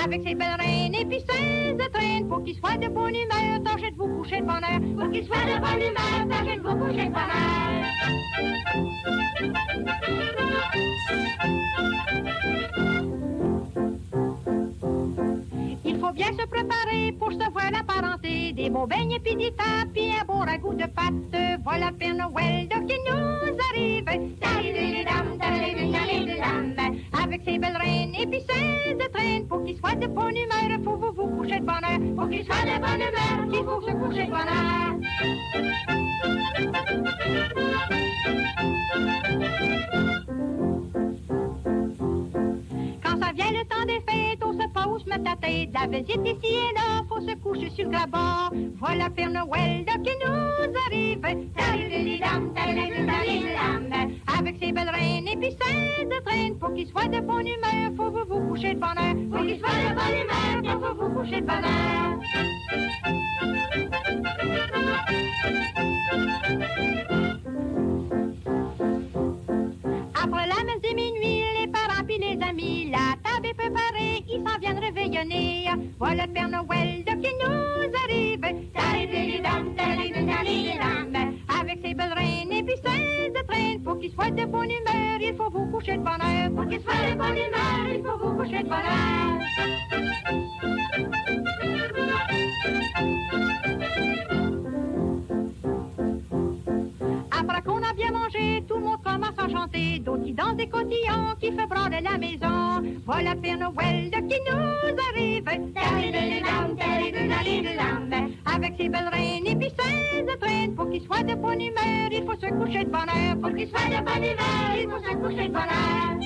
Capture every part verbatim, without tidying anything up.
avec ses belles reines et puis ses étrennes. Pour qu'il soit de bonne humeur, tâchez de vous coucher de bonne heure. Pour qu'il soit de bonne humeur, tâchez de vous coucher de bonne heure. Il faut bien se préparer pour se voir la parenté. Des beaux beignets puis des tas, puis un beau ragoût de pâte. Voilà Père Noël de qui nous arrive. Avec ses belles reines et puis ses étrennes. Pour qu'il soit de bonne humeur, faut vous vous coucher de bonne heure. Pour qu'il soit de bonne humeur, il faut se coucher de bonne heure. Quand ça vient le temps des fêtes, on se pose mettre la tête. La visite ici et là, faut se coucher sur le grabat. Voilà Père Noël de qui nous arrive. Avec ses belles reines et puis ses étrennes. Pour qu'il soit de bonne humeur, faut vous vous coucher de bonne heure. Pour qu'il soit de bonne humeur, il faut vous coucher de bonne heure. Après la messe de minuit, les parents puis les amis, la table est préparée, ils s'en viennent réveillonner. Voilà le Père Noël de qui nous arrive. Avec ses belles reines et puis ses étrennes. Pour qu'il soit de bonne humeur, il faut vous coucher de bonne heure. Pour qu'il soit de bonne humeur, il faut vous coucher de bonne heure. Après qu'on a bien mangé, tout le monde commence à chanter. D'autres qui dansent des cotillons, qui fait brander la maison. Voilà Père Noël de qui nous arrive. Avec ses belles reines et puis ses étrennes. Pour qu'il soit de bonne humeur, il faut se coucher de bonne heure. Pour qu'il soit de bonne humeur, il faut se coucher de bonne heure.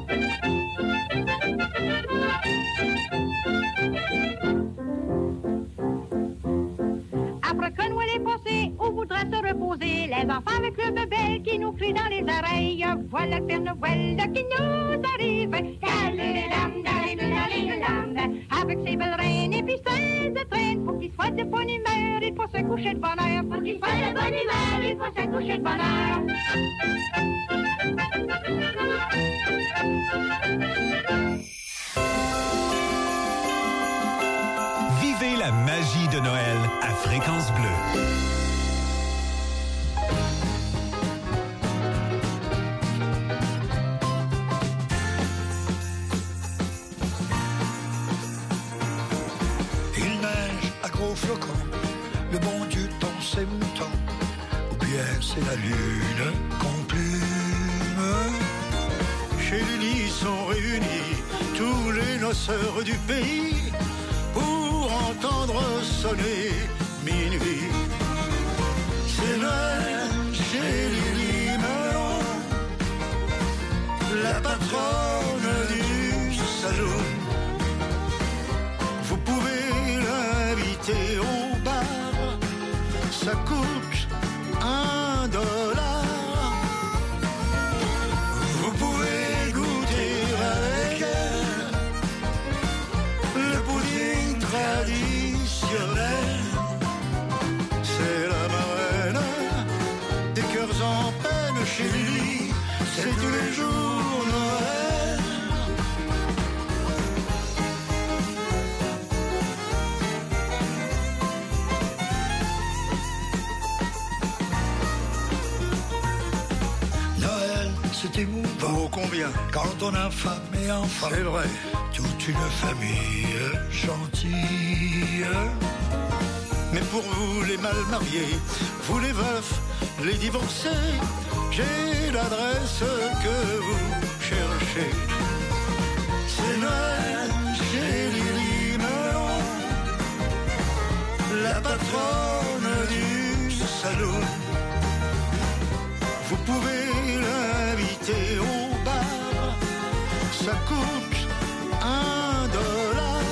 Après que Noël est passé, on voudrait se reposer. Les enfants avec le bébé qui nous crient dans les oreilles. Voilà le Père Noël qui nous arrive. Avec ses belles reines et puis ses étrennes. Pour qu'il soit de bonne humeur, il faut se coucher de bonne heure. Pour qu'il soit de bonne humeur, il faut se coucher de bonne heure. Vivez la magie de Noël à Fréquence Bleue. Il neige à gros flocons, le bon Dieu tond ses moutons, ou bien c'est la lune qu'on plume. Chez l'Uni sont réunis tous les noceurs du pays pour entendre sonner minuit. C'est Noël chez Lily Melon, la patronne du salon. Vous pouvez l'inviter au bar, ça coûte un dollar. Vous pouvez goûter avec elle le pudding traditionnel. C'est la marraine des cœurs en peine chez lui, c'est tous les jours Noël. Noël, c'est émouvant. Oh, combien? Quand on a femme et enfant. C'est vrai. Toute une famille gentille. Mais pour vous les mal mariés, vous les veufs, les divorcés, j'ai l'adresse que vous cherchez. C'est Noël chez Lily Melon, la patronne du salon. Vous pouvez l'inviter au bar, ça coûte un dollar.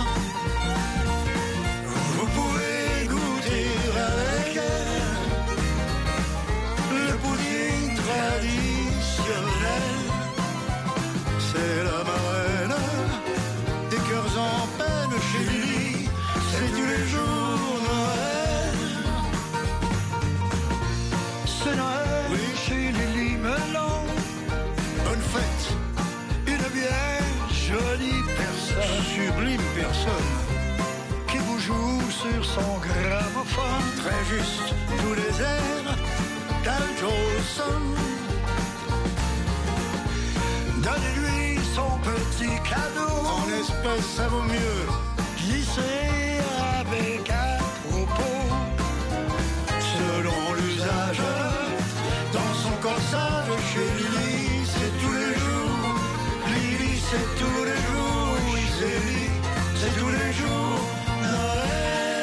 Vous pouvez goûter avec elle le pudding traditionnel. C'est la marraine des cœurs en peine chez lui, c'est tous les jours Noël. C'est Noël, oui, chez Lily Melon. Bonne fête, une bière jolie personne, sublime personne, qui vous joue sur son gramophone. Très juste, tous les airs d'Al Jolson. Donnez-lui son petit cadeau, en espèces ça vaut mieux. Glisser avec à propos, selon l'usage, dans son corsage chez Lily, c'est tous les jours. Lily, c'est tous les jours. Oui, c'est Lily, c'est tous les jours. Noël.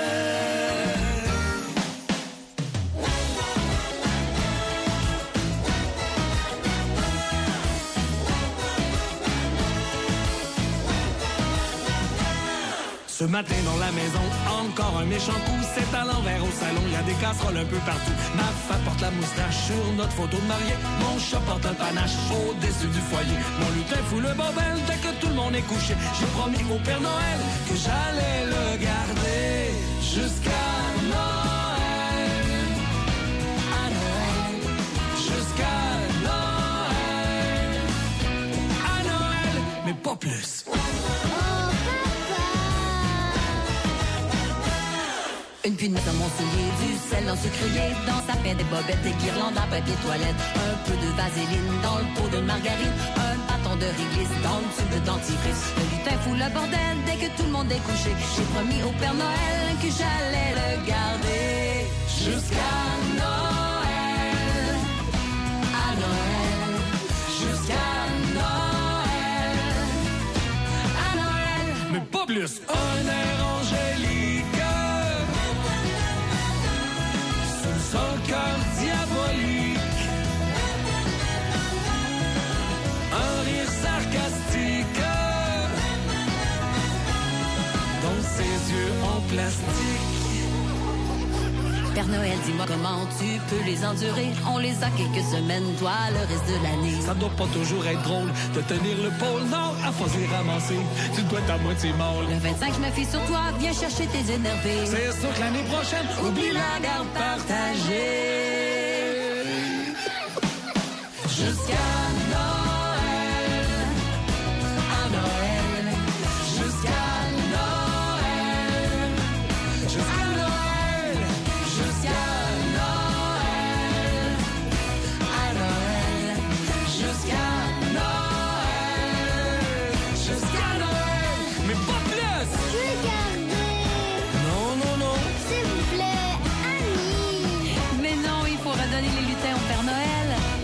Ce matin dans la maison, encore un méchant coup. C'est à l'envers au salon, il y a des casseroles un peu partout. Ma femme porte la moustache sur notre photo de mariée. Mon chat porte un panache au-dessus du foyer. Mon lutin fout le bordel dès que tout le monde est couché. J'ai promis au Père Noël que j'allais le garder jusqu'à Noël. À Noël, jusqu'à Noël. À Noël, mais pas plus. Une punette dans mon soulier, du sel en sucrier, dans sa paix des bobettes, des guirlandes en papier toilette, un peu de vaseline dans le pot de margarine, un bâton de réglisse dans le tube de dentifrice. Le lutin fout le bordel dès que tout le monde est couché. J'ai promis au Père Noël que j'allais le garder jusqu'à Noël. À Noël, jusqu'à Noël. À Noël, mais pas plus. Un air angélique son cœur diabolique, un rire sarcastique dans ses yeux en plastique. Père Noël, dis-moi comment tu peux les endurer. On les a quelques semaines, toi, le reste de l'année. Ça doit pas toujours être drôle de tenir le pôle Nord à force de ramasser. Tu dois être à moitié mort. Le vingt-cinq, je me fie sur toi, viens chercher tes énervés. C'est sûr que l'année prochaine, oublie la garde partagée. Jusqu'à Noël, à Noël, jusqu'à Noël, jusqu'à Noël, jusqu'à Noël, à Noël, jusqu'à Noël, jusqu'à Noël, mais pas plus. Regardez. Non, non, non. S'il vous plaît, Annie. Mais non, il faut redonner les lutins au Père Noël.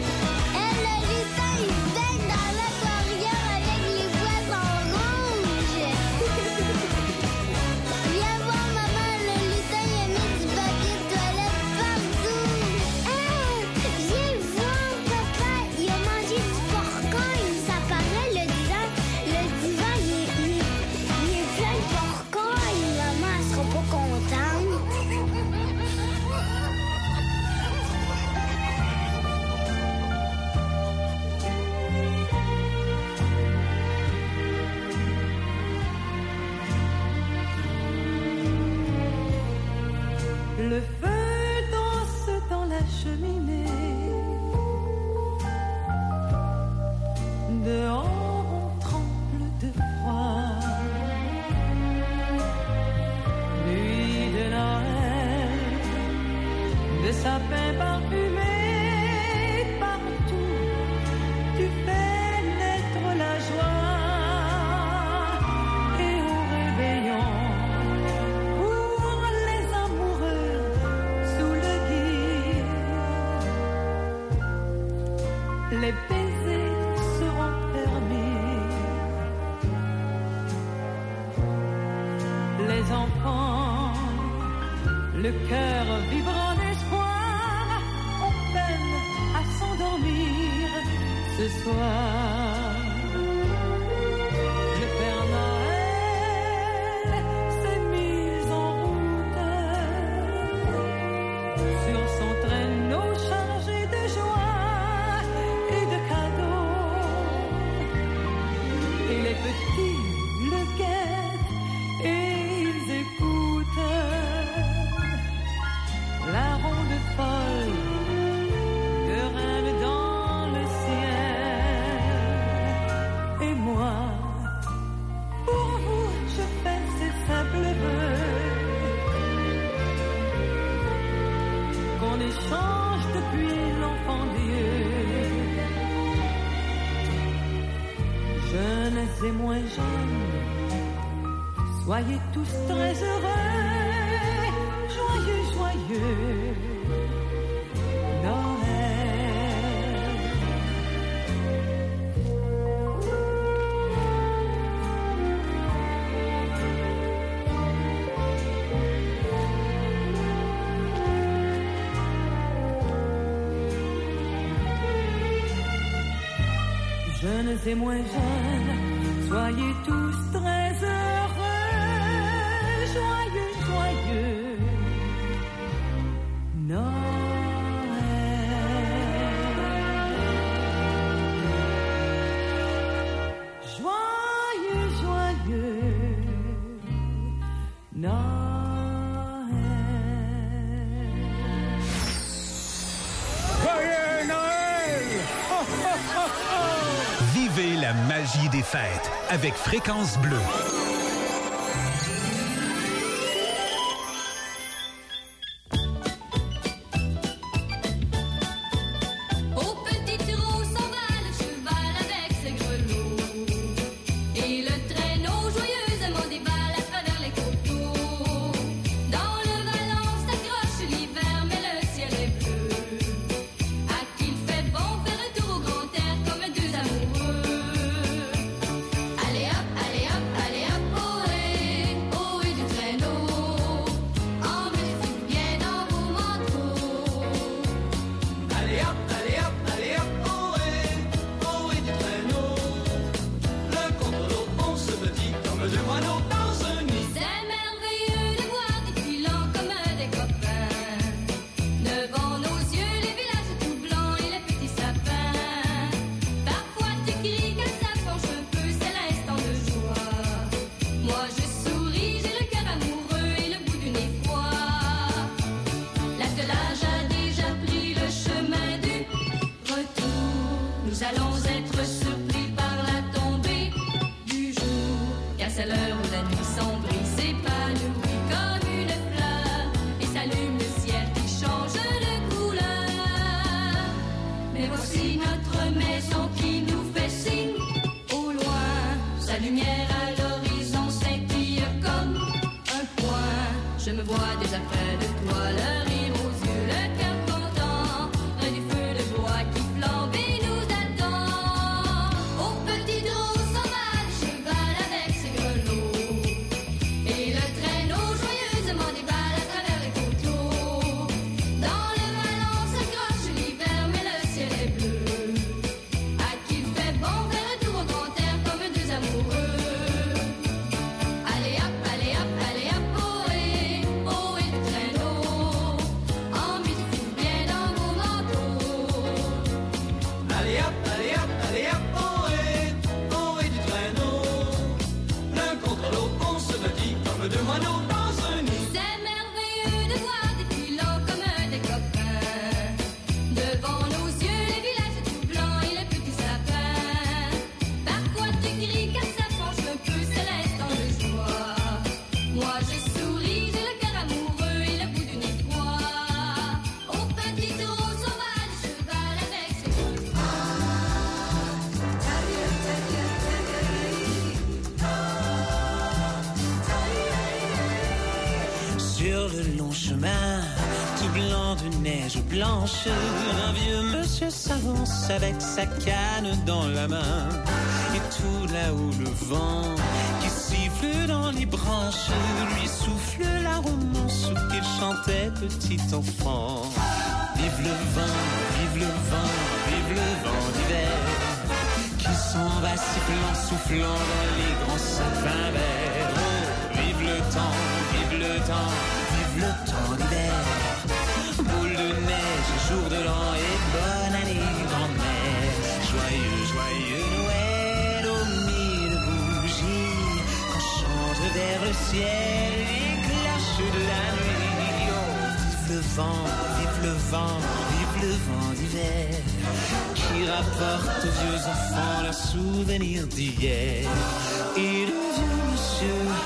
Le feu danse dans la cheminée. Dehors on tremble de froid. Nuit de Noël, de sapins parfumés partout. Tu fais naître la joie. Et au réveillon, les baisers seront permis. Les enfants, le cœur vibrant d'espoir, ont peine à s'endormir ce soir. Le Père Noël s'est mis en route sur son traîneau chargé de joie. Et les petits le guettent et ils écoutent la ronde folle que rêve dans le ciel. Et moi, et moins jeunes, soyez tous très heureux, joyeux, joyeux Noël. Jeunes et moins jeunes, soyez tous très heureux, joyeux, joyeux Noël. Joyeux, joyeux Noël. Joyeux Noël! Oh, oh, oh, oh! Vivez la magie des fêtes avec Fréquence Bleue. Au petit trot s'en va le cheval avec ses grelots. Et le traîneau joyeusement déballe à travers les coteaux. Dans le vallon s'accroche l'hiver, mais le ciel est bleu. À qui il fait bon faire un tour au grand air comme deux amoureux. Allez hop, allez hop, allez hop, ohé, ohé du traîneau. Emmêlez-vous bien dans vos manteaux. Allez hop, allez hop, allez hop, ohé, ohé du traîneau. L'un contre l'autre, on se dit comme deux moineaux dans un nid. C'est merveilleux de voir des filants comme des copains. Devant nos yeux, les villages tout blancs et les petits sapins. Parfois tu cries quand ça penche un peu, c'est l'instant de joie. Moi je souris, j'ai le cœur amoureux et le bout du nez froid. L'attelage a déjà pris le chemin du retour. Nous allons être surpris par la tombée du jour. Car c'est l'heure où la nuit sombrit, s'épanouit comme une fleur et s'allume le ciel qui change de couleur. Mais voici notre maison qui nous fait signe au loin. Sa lumière à l'horizon scintille comme un point. Je me vois déjà près de toi, le rire aux yeux, le cœur content. Près du feu de bois qui flambe et nous attend. Au petit trot s'en va le cheval avec ses grelots. Et le traîneau joyeusement déballe à travers les coteaux. Dans le vallon s'accroche l'hiver, mais le ciel est bleu. À qui il fait bon faire un tour au grand air comme deux amoureux. Allez hop, allez hop, allez hop, ohé, ohé du traîneau. Emmêlez-vous bien dans vos manteaux. Allez hop, allez hop, allez hop, ohé, ohé du traîneau. L'un contre l'autre, on se dit comme deux moineaux dans un nid. C'est merveilleux de voir des filants comme des copains. Devant nos yeux, les villages tout blancs et les petits sapins. Parfois tu cries car ça penche un peu, c'est l'instant de joie. Moi je souris, j'ai le cœur amoureux et le bout du nez froid. Au petit trot s'en va le cheval avec ses grelots. Sur le long chemin, tout blanc de neige blanche, un vieux monsieur s'avance avec sa canne dans la main. Et tout là-haut le vent qui siffle dans les branches lui souffle la romance qu'il chantait petit enfant. Vive le vent, vive le vent, vive le vent d'hiver qui s'en va sifflant, soufflant dans les grands sapins verts. Oh, vive le temps, vive le temps, vive le temps d'hiver. Boule de neige, jour de l'an et bonne année grand-mère. Joyeux, joyeux Noël aux mille bougies qu'on chante vers le ciel les cloches de la nuit. Oh, vive le vent, vive le vent, vive le vent d'hiver qui rapporte aux vieux enfants leurs souvenirs d'hier.